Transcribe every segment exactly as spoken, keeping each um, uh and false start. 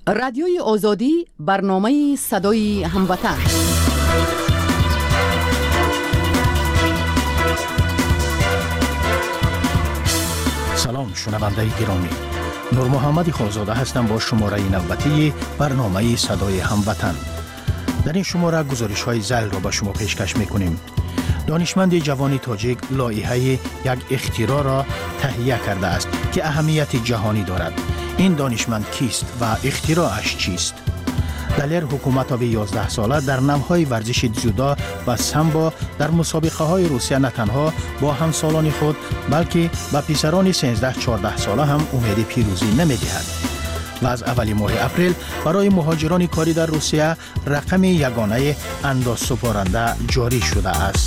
رادیوی آزادی برنامه صدای هموطن. سلام شنونده گرامی، نور محمد خانزاده هستم با شماره نوبتی برنامه صدای هموطن. در این شماره گزارش های ذیل را به شما پیشکش میکنیم. دانشمند جوان تاجیک لایحه یک اختراع را تهیه کرده است که اهمیت جهانی دارد. این دانشمند کیست و اختراعش چیست؟ دلیر حکومت آبی یازده ساله در نمهای ورزش جودو و سامبو در مسابقه های روسیه نه تنها با همسالان خود بلکه با پیسران سیزده چهارده ساله هم امید پیروزی نمی‌دهد. و از اول ماه اپریل برای مهاجران کاری در روسیه رقم یگانه انداز سپارنده جاری شده است.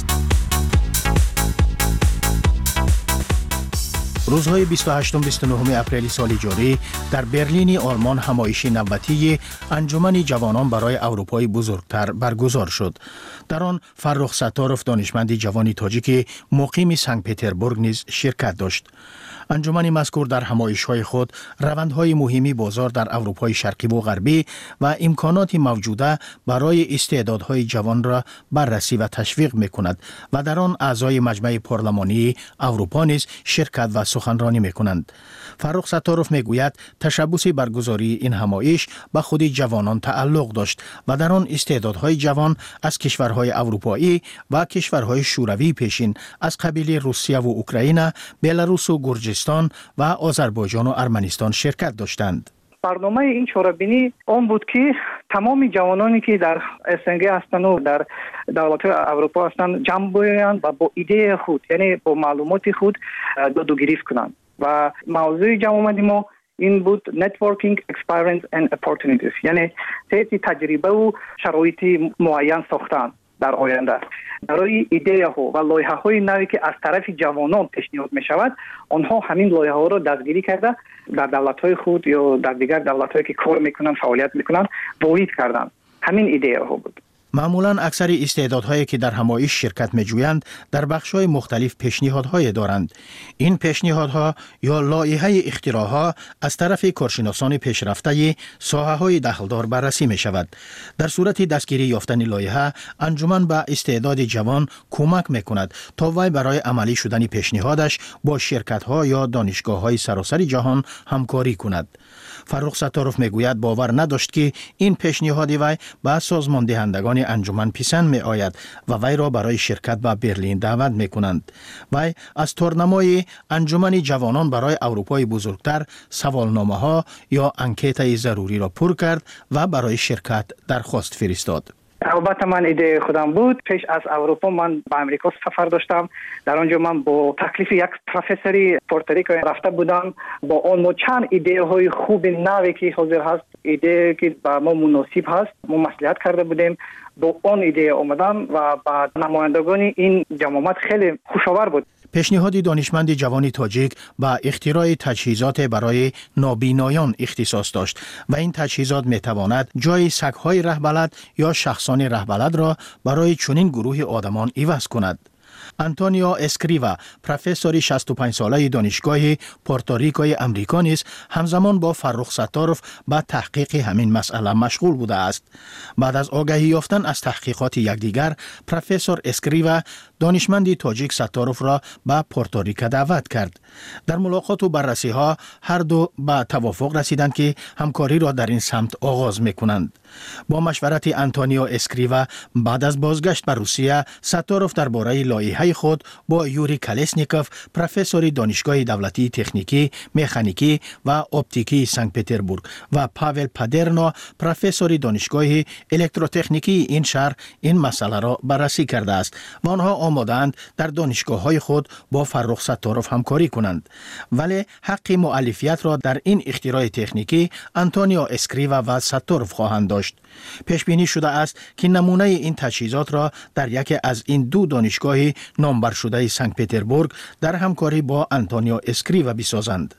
روزهای بیست و هشتم بیست و نهم اپریل سال جاری در برلین آلمان همایش نوبتی انجمن جوانان برای اروپای بزرگتر برگزار شد. در آن فرخ ستاروف دانشمند جوان تاجیک مقیم سنت پترزبورگ نیز شرکت داشت. انجمن مذکور در همایش‌های خود روندهای مهمی بازار در اروپای شرقی و غربی و امکانات موجوده برای استعدادهای جوان را بررسی و تشویق می‌کند و در آن اعضای مجمع پارلمانی اروپا نیز شرکت و سخنرانی می‌کنند. فرخ ستاروف میگوید تشبث برگزاری این همایش به خود جوانان تعلق داشت و در آن استعدادهای جوان از کشورهای اروپایی و کشورهای شوروی پیشین از قبیل روسیه و اوکراین، بلاروس و گرجستان و آذربایجان و ارمنستان شرکت داشتند. برنامه این چهاربینی اون بود که تمام جوانانی که در اسنگ هستند و در دولت‌های اروپا هستند جمع بیایند و با ایده خود، یعنی با معلومات خود داد و گریفت کنند. و موضوع جمع آمدی ما این بود Networking Experience and Opportunities، یعنی سیتی تجربه و شرایط معین ساختن در آینده برای ایده ها و لایحه های نوی که از طرف جوانان پیشنهاد می شود. آنها همین لایحه ها را دستگیری کرده در دولت های خود یا در دیگر دولت هایی که کار میکنن فعالیت میکنن وارد کردن. همین ایده ها بود. معمولاً اکثر استعدادهایی که در همایش شرکت می‌جویند در بخش‌های مختلف پیشنهادهای دارند. این پیشنهادها یا لایحه اختراعها از طرف کارشناسان پیشرفته ساحه‌های دخلدار بررسی می‌شود. در صورت دستگیری یافتن لایحه، انجمن به استعداد جوان کمک می‌کند تا وی برای عملی شدن پیشنهادش با شرکت‌ها یا دانشگاه‌های سراسر جهان همکاری کند. فرخ ستاروف میگوید باور نداشت که این پیشنهاد وی به سازمان دهندگان انجمن پسند می آید و وی را برای شرکت به برلین دعوت می کنند. وی از تورنمای انجمن جوانان برای اروپای بزرگتر سوالنامه ها یا انکیت ضروری را پر کرد و برای شرکت درخواست فرستاد. البته من ایده خودم بود. پیش از اروپا من به امریکا سفر داشتم. در آنجا من با تکلیف یک پروفسوری پورتوریکو رفته بودم. با آن ما چند ایده های خوب نوی که حاضر هست، ایده که به ما مناسب هست، ما مصلحت کرده بودیم. با آن ایده آمدن و بعد نمایندگان این جماعت خیلی خوشاور بود. پیشنهاد دانشمند جوان تاجیک با اختراع تجهیزات برای نابینایان اختصاص داشت و این تجهیزات می تواند جای سگ‌های رهبلد یا شخصان رهبلد را برای چنین گروه آدمان عوض کند. آنتونیو اسکریوا، پروفسور شصت و پنج ساله دانشگاه پورتوریکوی امریکا نیز همزمان با فرخ ستاروف به تحقیق همین مسئله مشغول بوده است. بعد از آگاهی یافتن از تحقیقات یکدیگر، پروفسور اسکریوا دانشمند تاجیک ستاروف را به پورتوریکو دعوت کرد. در ملاقات و بررسی ها هر دو به توافق رسیدند که همکاری را در این سمت آغاز می‌کنند. با مشورت آنتونیو اسکریوا بعد از بازگشت به روسیه، ستاروف درباره لایحه خود با یوری کالسنیکوف، پروفسور دانشگاه دولتی تکنیکی، مکانیکی و اپتیکی سنت پترزبورگ و پاول پادرنا، پروفسور دانشگاه الکتروتکنیکی این شهر این مسئله را بررسی کرده است و آنها آمادند در دانشگاه‌های خود با فرخ ستاروف همکاری کنند. ولی حق مؤلفیت را در این اختراع تکنیکی آنتونیو اسکریوا و ستاروف خواهند داشت. پیش بینی شده است که نمونه این تجهیزات را در یکی از این دو دانشگاه نامبر شده سنت پترزبورگ در همکاری با آنتونیو اسکریوا بسازند.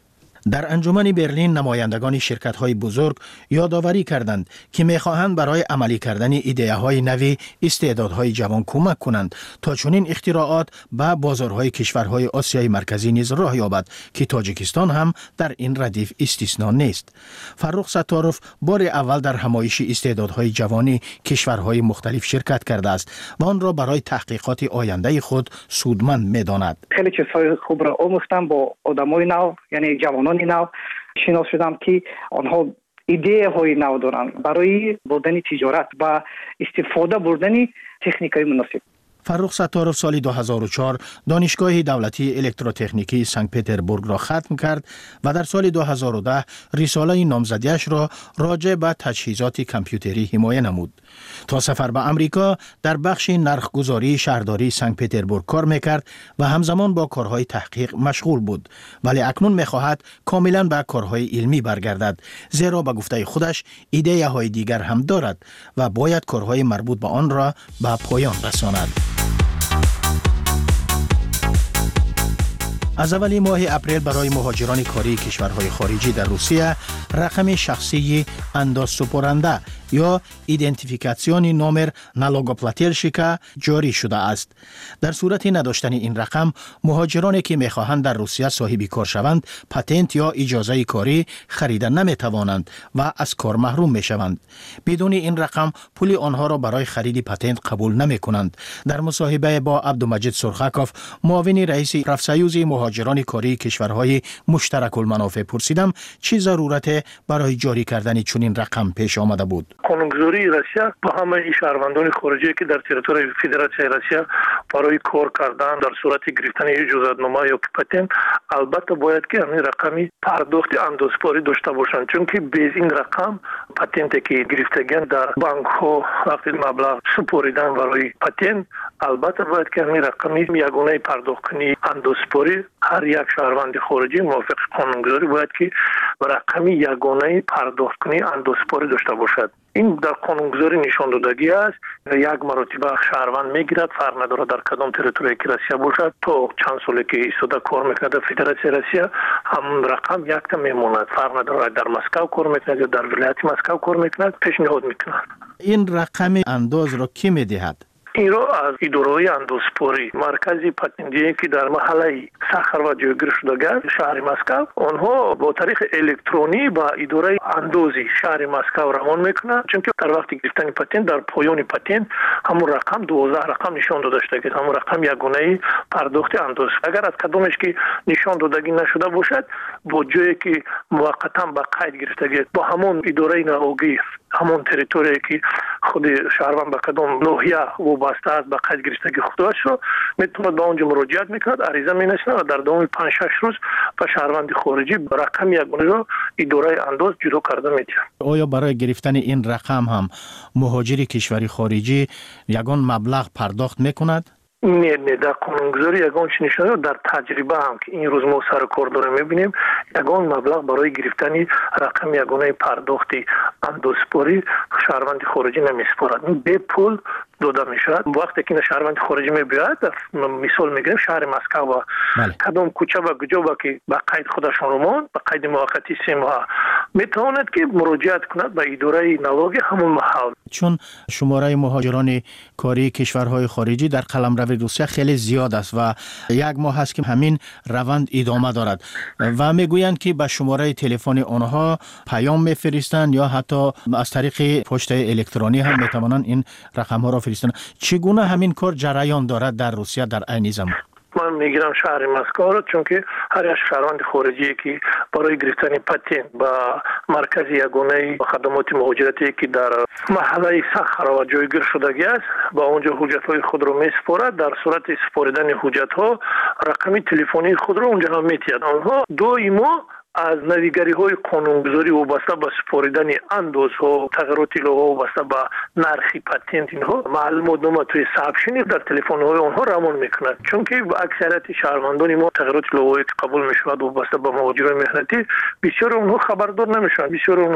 در انجمن برلین نمایندگان شرکت‌های بزرگ یادآوری کردند که می‌خواهند برای عملی کردن ایده‌های نوی استعدادهای جوان کمک کنند تا چنین اختراعات به بازارهای کشورهای آسیای مرکزی نیز راه یابد که تاجیکستان هم در این ردیف استثنا نیست. فرخ ستارف بار اول در همایش استعدادهای جوانی کشورهای مختلف شرکت کرده است و آن را برای تحقیقات آینده خود سودمند می‌داند. خیلی چیزهای خوب را آموختم با آدمای نو، یعنی جوانان نو شناس شدم که آنها ایده های نو دارند برای بردن تجارت و استفاده بردن تکنیکای مناسب. فرخ ستارف سال دو هزار و چهار دانشگاه دولتی الکتروتکنیکی سنت پترزبورگ را ختم کرد و در سال دو هزار و ده رساله نامزدیش را راجع به تجهیزات کامپیوتری حمایه نمود. تا سفر به امریکا در بخش نرخگذاری شهرداری سنت پترزبورگ کار میکرد و همزمان با کارهای تحقیق مشغول بود، ولی اکنون میخواهد کاملا به کارهای علمی برگردد، زیرا به گفته خودش ایده های دیگر هم دارد و باید کارهای مربوط به آن را به پایان رساند. از اول ماه اپریل برای مهاجران کاری کشورهای خارجی در روسیه رقم شخصی اندازسپرنده یا ایدنتیفیکاسیون نامر نالوگوپلاتیلشیکا جاری شده است. در صورت نداشتن این رقم، مهاجرانی که می‌خواهند در روسیه صاحب کار شوند، پتنت یا اجازه کاری خریدن نمی‌توانند و از کار محروم می‌شوند. بدون این رقم، پول آنها را برای خرید پتنت قبول نمی‌کنند. در مصاحبه با عبدالمجید سرخکوف، معاون رئیس رفسنجوی مهاجران کاری کشورهای مشترک المنافع پرسیدم چه ضرورت برای جاری کردن چنین رقم پیش آمده بود. قانونگذاری روسیه با همه شهروندان خارجی که در تریتوری فدراسیون روسیه برای کار کردن در صورت گرفتن اجازه‌نامه یا پتنت البته باید که همین رقمی پرداخت اندازپاری داشته باشند، چون که به این رقم پتنتی که گرفتگان در بانک ها وقتی مبلغ سپاریدن برای پتنت البته باید که همین رقمی یگانه پرداخت کنی اندازپاری هر یک شهروند خارجی موافق قانونگذاری باید که رقمی یگانه پرداخت کنی اندازپاری داشته باشد. این در قانونگذاری نشان دادگی است. یک مرتبه شهروند میگیرد، فرق نداره در کدام تریتوری که روسیه باشد، تا چند سالی که ایستاده کار میکند در فدراسیون روسیه همون رقم یک تا میموند، فرق نداره در مسکو کار میکند یا در ولایت مسکو کار میکند، پیشنهاد میکنند. این رقم انداز را کی میدهد؟ این را از اداره اندازپاری مرکزی پتنتی که در محله سخر و جایگیر شدگان شهر مسکو آنها با طریق الکترونی با اداره اندازی شهر مسکو روان میکنند، چون که در وقت گرفتن پتنت در پایان پتنت همون رقم دوازده رقم نشان داده شده که همون رقم یگانه پرداخت انداز. اگر از کدامش که نشان دادگی نشده باشد با جایی که موقتا به قید گرفتگی با همون اداره نهایی همون تریتوری که خود شهروند به کدام ناحیه وابسته است به قید گرفتگی خودش رو میتونه به اونجا مراجعت میکند، عریضه مینویسه و در دوام پنج شش روز به شهروند خارجی رقم یگانه رو اداره انداز جدا کرده میده. آیا برای گرفتن این رقم هم مهاجر کشوری خارجی یگان مبلغ پرداخت میکند؟ نه نه در قانونگذاری یگان چی نشانه در تجربه هم که این روز ما سر کار داریم میبینیم یگان مبلغ برای گرفتن رقم یگانه پرداختی اندازپاری شهروند خارجی نمیسپارد، به پول داده میشود. وقتی که شهروند خارجی میبیاید مثال میگیریم شهر مسکو و کدام کوچه و گجا و که به قید خودشون رو ماند به قید موقتی سه ماه میتواند که مراجعت کند به اداره نلاگ همون محل. چون شماره مهاجران کاری کشورهای خارجی در قلمرو روسیه خیلی زیاد است و یک ماه هست که همین روند ادامه دارد و میگویند که به شماره تلفن آنها پیام میفرستند یا حتی از طریق پست الکترونی هم میتوانند این رقم ها را فرستند. چگونه همین کار جریان دارد در روسیه در عین زمان؟ من میگیرم شهر مسکو رو، چون که هر یک شهروند خارجی که برای گرفتن پتنت با مرکز یگانه خدمات مهاجرتی که در محله سخر و جایگیر شدگی است با اونجا حجت‌های خود رو میسپارد. در صورت سپاریدن حجت‌ها رقم تلفنی خود رو اونجا هم میتید. آنها دائما از نویگری های قانونگذاری وابسته به سپاریدن اندازها تغییرات لوحه وابسته به نرخ پتنت اینها معلومات نامه توی ثبتشنی در تلفن های آنها روان میکند، چون که اکثریت شهروندان ما تغییرات لوحه که قبول میشود وابسته به مهاجران مهنتی بسیار اونها خبردار نمیشوند، بسیار اونها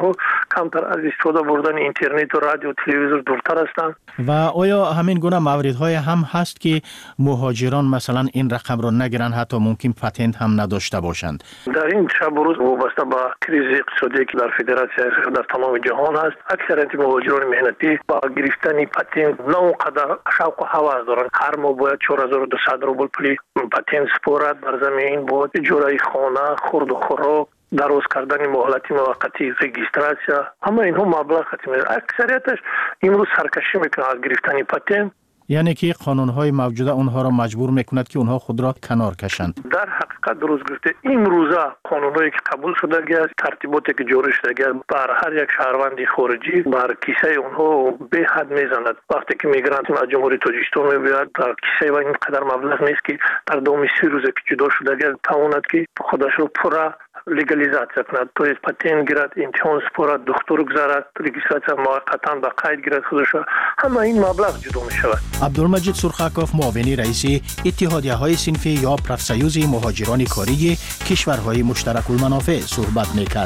کمتر از استفاده بردن اینترنت و رادیو و تلویزیون دورتر هستند. و آیا همین گونه موردهای هم هست که مهاجران مثلا این رقم را نگیرن، حتی ممکن پتنت هم نداشته باشند؟ در این شب و روز وابسته به کریز اقتصادی که در فدراسیون در تمام جهان هست، اکثریت مهاجران مهنتی با گرفتن پتنت نه قدر شوق و هوس دارند. هر ماه باید چهار هزار و دویست روبل پول پتنت سپارد بر زمین، باید اجاره خانه، خورد و خوراک، دراز کردن مهلت موقتی، رجیستراسیون، همه اینها مبلغ ختم است. اکثریتش امروز سرکشی میکنه از گرفتن پتنت. یعنی که قانون‌های موجوده اونها را مجبور میکند که اونها خود را کنار کشند. در حقیقت درست گفته، امروزه قانونایی که قبول شده است، ترتیباتی که جاری شده است، بر هر یک شهروند خارجی بر کیسه اونها به حد میزند. وقتی که میگرانت از جمهوری تاجیکستان میاد، در کیسه و این قدر مبلغ نیست که در دوم سی روز که جدا شده است تواند که خودش رو پورا لگالیزاسیون کند. تو از پتنت گیرد، امتحان سپارد، دکتر گذارد، رجیستراسیون موقتا به قید گیرد خودش، همه این مبلغ جدا می شود. عبدالمجید سرخکاف، معاون رئیس اتحادیه‌های صنفی یا پرافسیوز مهاجران کاری کشورهای مشترک المنافع صحبت می‌کرد.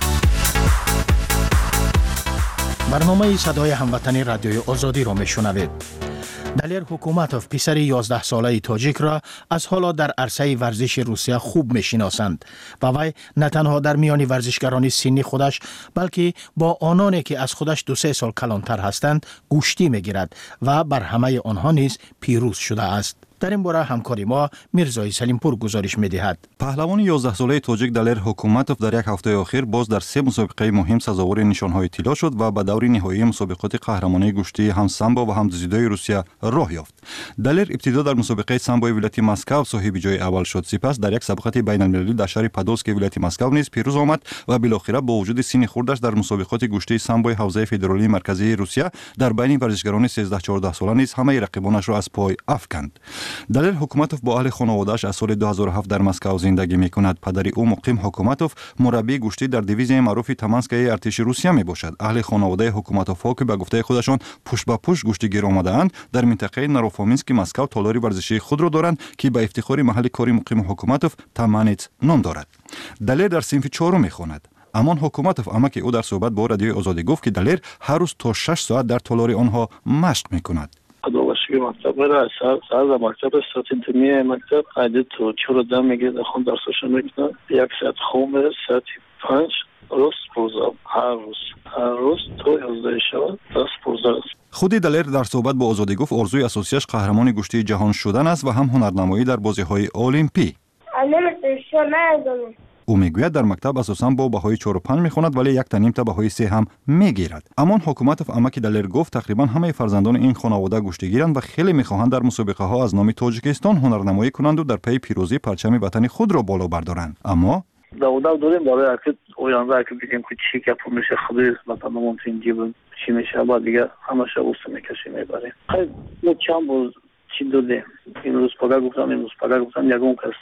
برنامه صدای هموطنی رادیوی آزادی را میشنوید. دلیر حکومتوف پسر یازده ساله تاجیک را از حالا در عرصه ورزش روسیه خوب میشناسند و وی نه تنها در میان ورزشگران سنی خودش بلکه با آنانی که از خودش دو سه سال کلانتر هستند گوشتی میگیرد و بر همه آنها نیز پیروز شده است. در این باره همکاری ما میرزای سلیمپور گزارش می‌دهد. پهلوان یازده ساله تاجیک دلیر حکومتوف در یک هفته اخیر باز در سه مسابقه مهم سزاوار نشانهای طلا شد و به دور نهایی مسابقات قهرمانی گوشتی هم سامبو و هم جودوی روسیه راه یافت. دلیر ابتدا در مسابقه سامبوی ولایت مسکو صاحب جای اول شد. سپس در یک سابقه بین‌المللی در شهر پادوسک ولایت مسکو نیز پیروز آمد و بالاخره با وجود سن خردش در مسابقات گوشتی سامبوی حوزه فدرالی مرکزی روسیه در بین ورزشکاران سیزده چهارده ساله نیز همه رقیبانش را از پای افکند. دلیر حکومتوف با اهل خانواده‌اش از سال دو هزار و هفت در مسکو زندگی می‌کند. پدر او مقیم حکومتوف مربی گوشتی در دیویزیون معروف تمانسکای ارتش روسیه میباشد. اهل خانواده حکومتوف که به گفته خودشان پشت به پشت گوشتیگیر آمده‌اند در منطقه ناروفامینسک مسکو تالار ورزشی خود را دارند که به افتخار محل کاری مقیم حکومتوف تمانیت نام دارد. دلیر در صنف چهارم می‌خواند. اما حکومتوف امک او در صحبت با رادیوی آزادی گفت که دلیر هر روز تا شش ساعت در تالار آنها مشق می‌کند. خداوشی مکتب را سر سر در مکتب ساعت میه مکتب عادت تو چهار دم میگه خون درسش میکنه یک ساعت خون میره ساعت پنج روز پوزا هر روز هر روز تو یازده شب دست پوزا. خودی دلیر در صحبت با آزادی گفت ارزوی اساسیش قهرمان گوشتی جهان شدن است و هم هنرنمایی در بازی‌های المپی. او میگوید در مکتب اساساً با بهای چهار و پنج میخواند ولی یک تا نیم تا بهای سه هم میگیرد. اما حکومت امک دلیر گفت تقریبا همه فرزندان این خانواده گوشتیگیرند و خیلی میخواهند در مسابقه ها از نام تاجیکستان هنرنمایی کنند و در پی پیروزی پرچم وطن خود را بالا بردارند. اما داودا داریم برای حرکت اویانزا که بگیم که چی که پول میشه خودی وطنمون تو این جیب چی میشه بعد دیگه همه شب اوست میکشی میبریم. خیلی ما چند بود چی دوده این روز پاگا گفتم این روز پاگا گفتم یکم کس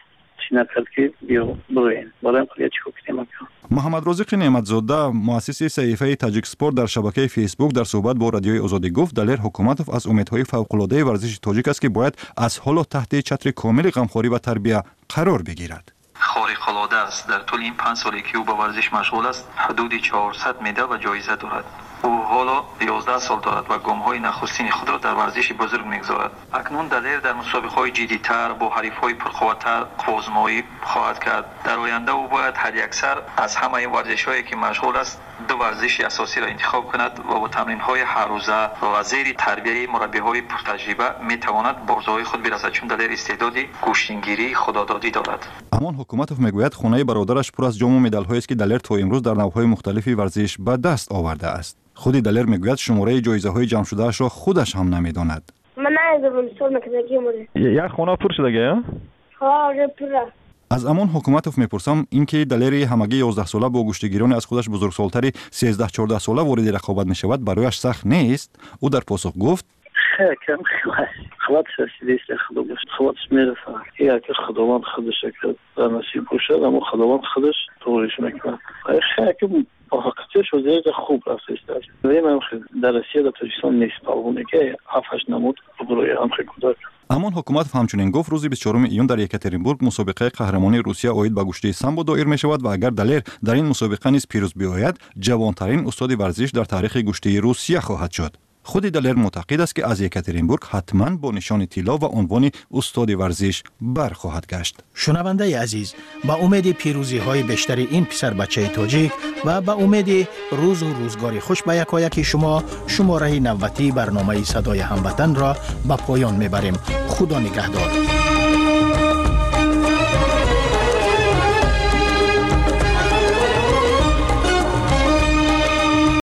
محمد رازق نعمتزاده مؤسس صحیفه تاجیک اسپورت در شبکه فیسبوک در صحبت با رادیوی آزادی گفت دلیر حکومتوف از امیدهای فوق‌العاده ورزش تاجیک است که باید از حالا تحت چتر کامل غمخواری و تربیت قرار بگیرد. خارق‌العاده است. در طول این پنج سالی که او با ورزش مشغول است حدود چهارصد مدال و جایزه دارد. او حالا یازده سال دارد و گام‌های نخستین خود را در ورزش بزرگ می‌گذارد. اکنون دلیر در مسابقه‌های جدی‌تر با حریف‌های پرقوت‌تر آزمایی خواهد کرد. در آینده او باید حداکثر از همه ورزش‌هایی که مشغول است دو ورزش اساسی را انتخاب کند و با تمرین‌های هر روزه و زیر تربیت مربی‌های پرتجربه می‌تواند به ارزوهای خود برسد چون دلیر استعداد گوشتگیری خودآزادی دارد. اما حکومت میگوید خانه برادرش پر از جام و مدال‌هایی است که دلیر تا امروز در نوع‌های مختلفی ورزش به دست آورده است. خودی دلیر میگوید شماره جایزه‌های جمع شده‌اش را خودش هم نمی‌داند. من نمی‌دونم سال مکتبی موری. یک خانه پر شده گه؟ ها پره. از امان حکومتوف میپرسم اینکه دلیر همگی یازده ساله با گوشتگیران از خودش بزرگسالتری سیزده چهارده ساله وارد رقابت میشود برایش سخت نیست؟ او در پاسخ گفت کم خواهد شدید است خداوند خواهد میرسه یا که خداوند خودش کرد در نصیب باشد اما خداوند خودش طورش میکنه خیلی که با حقیقتش وزیر خوب رفته است ولی من در روسیه در تاجیکستان نیست پاونه که هفتش نمود بروی هم خیلی کودک. اما حکومت همچنین گفت روز بیست و چهارم ایون در یکاترینبورگ مسابقه قهرمانی روسیه اوید به گشته سامبو دایر می شود و اگر دلر در این مسابقه نیز پیروز بیاید جوانترین استاد ورزش در تاریخ گشته روسیه خواهد شد. خود دلر معتقد است که از یکاترینبورگ حتما با نشان طلا و عنوان استاد ورزش برخواهد گشت. شنونده عزیز، با امید پیروزی های بیشتر این پسر بچه تاجیک و با امید روز و روزگاری خوش به یکایک شما، شماره نوتی برنامه صدای هموطن را به پایان میبریم. خدا نگهدار.